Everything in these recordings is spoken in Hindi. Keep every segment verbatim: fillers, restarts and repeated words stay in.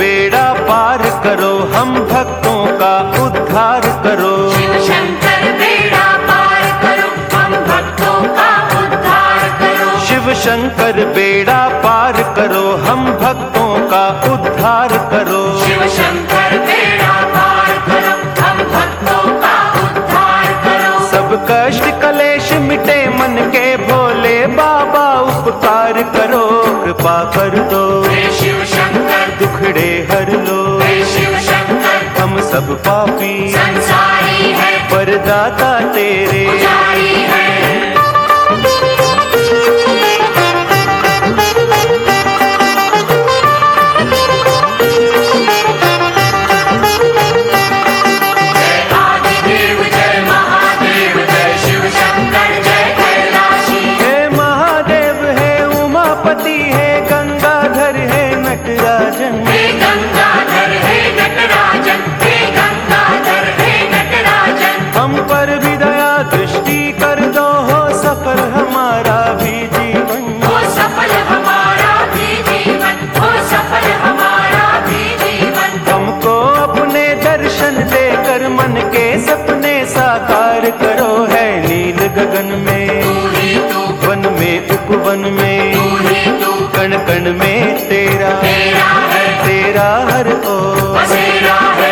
बेड़ा पार करो, हम भक्तों का उद्धार करो। शिव शंकर बेड़ा पार करो, हम भक्तों का उद्धार करो। शिव शंकर बेड़ा पार करो, हम भक्तों का उद्धार करो। शिव शंकर बेड़ा पार करो, हम भक्तों का उद्धार करो। सब कष्ट कलेश मिटे मन के, भोले बाबा उपकार करो। कृपा कर दो हे शिव शंकर, दुखड़े हर लो। हे शिव शंकर, हम सब पापी संसारी है, वरदाता तेरे। पुजारी है। हम पर भी दया दृष्टि कर दो, हो सफल हमारा भी जीवन। हो सफल हमारा भी जीवन, हो सफल हमारा भी जीवन। हमको अपने दर्शन देकर मन के सपने साकार करो। है नील गगन में तू ही तू, वन में उपवन में तू ही तू, कण कण में तेरा तेरा है, तेरा हर ओर बसेरा है।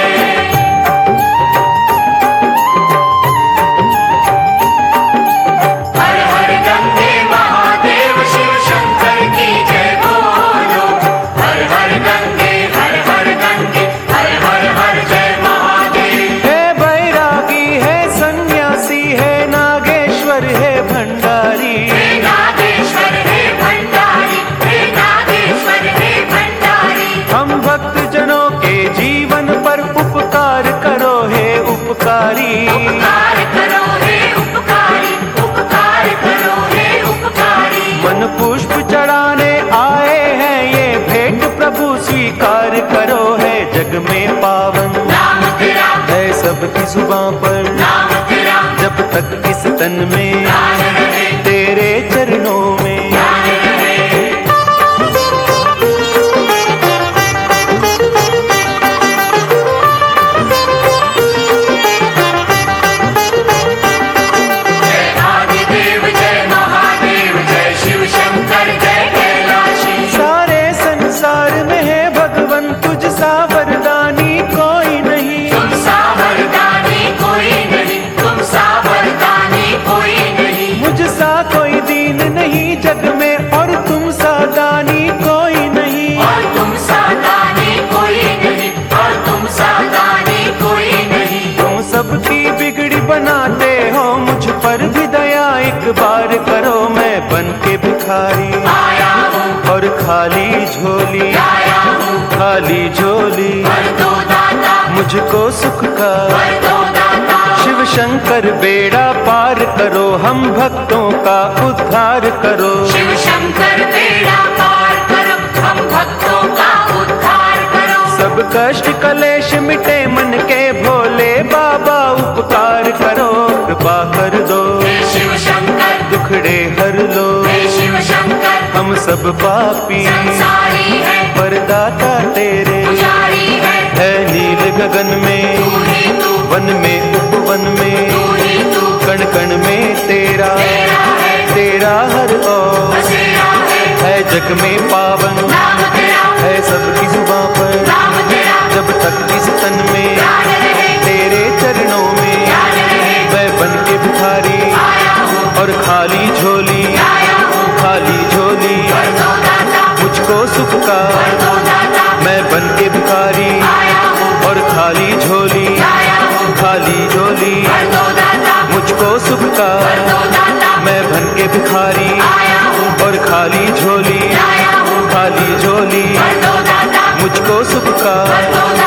हर हर गंगे महादेव शिव शंकर की जय बोलो। हर हर गंगे, हर हर गंगे, हर हर हर जय महादेव। है बैरागी है सन्यासी है नागेश्वर है भंडारी। हे नागेश्वर हे भंडारी, हे नागेश्वर हे भंडारी। हम भक्त जनों के जीवन पर उपकार करो हे उपकारी। उपकार करो हे उपकारी, उपकार करो हे उपकारी। मन पुष्प चढ़ाने आए हैं ये भेंट प्रभु स्वीकार करो। है जग में पावन नाम तेरा, है सबकी जुबां पर, नाम तेरा, जब तक इस तन में ध्यान रहे, तेरे चरणों में। ध्यान रहे। जय आदिदेव जय महादेव, जय शिव शंकर जय कैलाशी। सारे संसार में है भगवन तुझ सा वरदानी कोई नहीं। तुम सा वरदानी कोई नहीं, तुम सा वरदानी कोई नहीं। मुझ सा कोई दीन नहीं जग में, और तुम सा दानी कोई नहीं। और तुम सा दानी कोई नहीं, और तुम सा दानी कोई नहीं। तुम सबकी बिगड़ी बनाते हो, मुझ पर भी दया एक बार करो। मैं बन के भिखारी आया हूँ, और खाली झोली, आया हूँ, खाली झोली वर दो दाता, मुझको सुख का। वर दो दाता। शिव शंकर बेड़ा पार करो, हम भक्तों का उद्धार करो। शिव शंकर बेड़ा पार करो, हम भक्तों का उद्धार करो। सब कष्ट कलेश मिटे मन के, भोले बाबा उपकार करो। कृपा कर दो हे शिव शंकर, दुखड़े हर लो। हे शिव शंकर, हम सब पापी संसारी है, वरदाता तेरे। पुजारी है। है नील गगन में तू ही तू, वन में उपवन में तू ही तू, कण कण में तेरा तेरा है, तेरा हर ओर। बसेरा है। है जग में पावन नाम तेरा, है सबकी जुबां पर, नाम तेरा, जब तक इस तन में ध्यान रहे, तेरे चरणों में। ध्यान रहे। मैं बन के भिखारी आया हूँ, और खाली झोली, आया हूँ, खाली झोली वर दो दाता, मुझको सुख का। वर दो दाता। मैं बन के भिखारी आया हूँ, और खाली झोली, आया हूँ, खाली झोली वर दो दाता, मुझको सुख का। वर दो दाता। मैं बन के भिखारी आया हूँ, और खाली झोली, आया हूँ, खाली झोली वर दो दाता, मुझको सुख का। वर दो दाता।